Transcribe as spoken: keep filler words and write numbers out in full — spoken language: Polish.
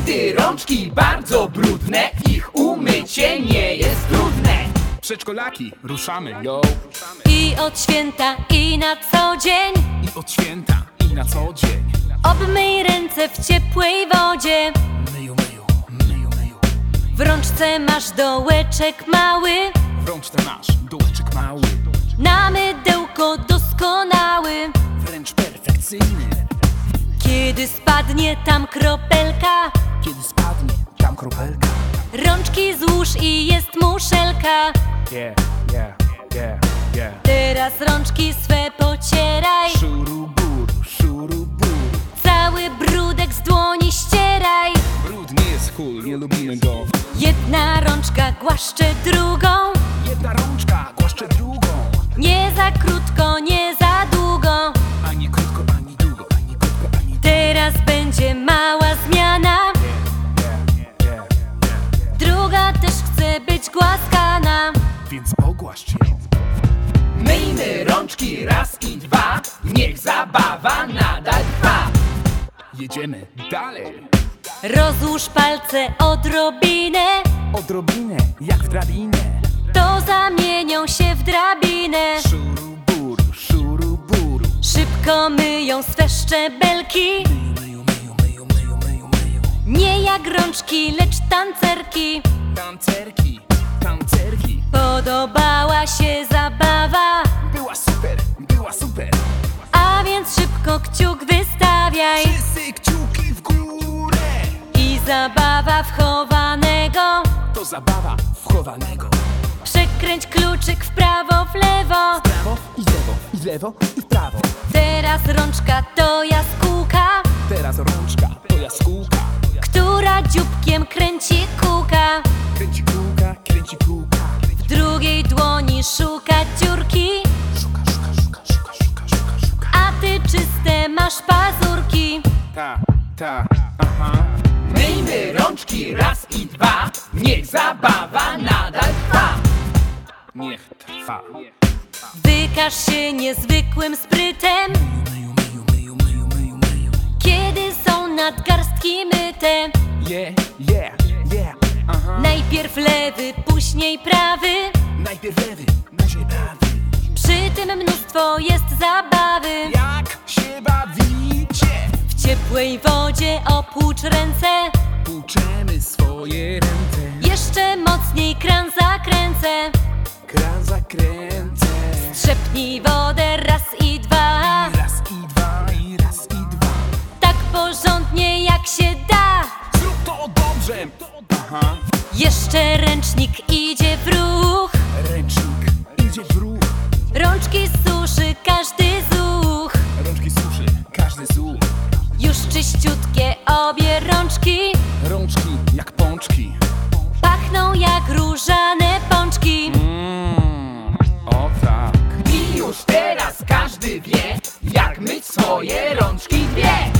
Wtedy rączki bardzo brudne, ich umycie nie jest trudne. Przedszkolaki, ruszamy, yo. I od święta, i na co dzień I od święta, i na co dzień. obmyj ręce w ciepłej wodzie. Myju, myju, myju, myju. W rączce masz dołeczek mały, W rączce masz dołeczek mały, na mydełko doskonały. wręcz perfekcyjny. Kiedy spadnie tam kropelka, Kiedy spadnie tam kropelka. rączki złóż i jest muszelka. Yeah, yeah, yeah, yeah. Teraz rączki swe pocieraj, Szuruburu, szuruburu. cały brudek z dłoni ścieraj. Brud nie jest cool, nie lubimy go. Jedna rączka głaszcze drugą, Jedna rączka głaszcze drugą. nie za krótko, nie za długo. Ani krótko, ani długo, ani krótko, ani długo. Teraz będzie mała zmiana, Yeah, yeah, yeah, yeah. druga też chce być głaskana. Więc pogłaszcz ją. Myjmy rączki raz i dwa, niech zabawa nadal trwa. Jedziemy dalej. Rozłóż palce odrobinę, Odrobinę, jak w drabinę. to zamienią się w drabinę. Szuruburu, szuruburu. Szybko myją swe szczebelki, Myju, myju, myju, myju, myju, myju. nie jak rączki, lecz tancerki. Tancerki, tancerki. Podobała się zabawa, Była super, była super. a więc szybko kciuk wystawiaj. Wszyscy kciuki w górę. I zabawa wchowanego, To zabawa wchowanego. przekręć kluczyk w prawo, w lewo. Prawo i w lewo, i w lewo, i w prawo. Teraz rączka to jaskółka, Teraz rączka to jaskółka. która dzióbkiem kręci kółka. Kręci kółka, kręci kółka. W drugiej dłoni szuka dziurki, Szuka, szuka, szuka, szuka, szuka, szuka, szuka. a ty czyste masz pazurki. Ta, ta, aha. Myjmy rączki raz i dwa, niech zabawa nadal trwa. Niech trwa. Wykaż się niezwykłym sprytem, Myju, myju, myju, myju, myju, myju. kiedy są nadgarstki myte. Yeah, yeah, yeah, aha. Najpierw lewy, później prawy, Najpierw lewy, później prawy. przy tym mnóstwo jest zabawy. Jak się bawicie? W ciepłej wodzie opłucz ręce, Płuczemy swoje ręce. jeszcze mocniej kran zakręcę. Kran zakręcę. Trzepnij wodę raz i dwa, I raz, i dwa, i raz, i dwa. tak porządnie jak się da. Zrób to dobrze. Aha. Jeszcze ręcznik idzie w ruch, Ręcznik idzie w ruch. rączki suszy każdy zuch. Rączki suszy, każdy zuch. Już czyściutkie obie rączki, Rączki jak pączki. pachną jak różane pączki. Mmm, o tak. I już teraz każdy wie, jak myć swoje rączki dwie.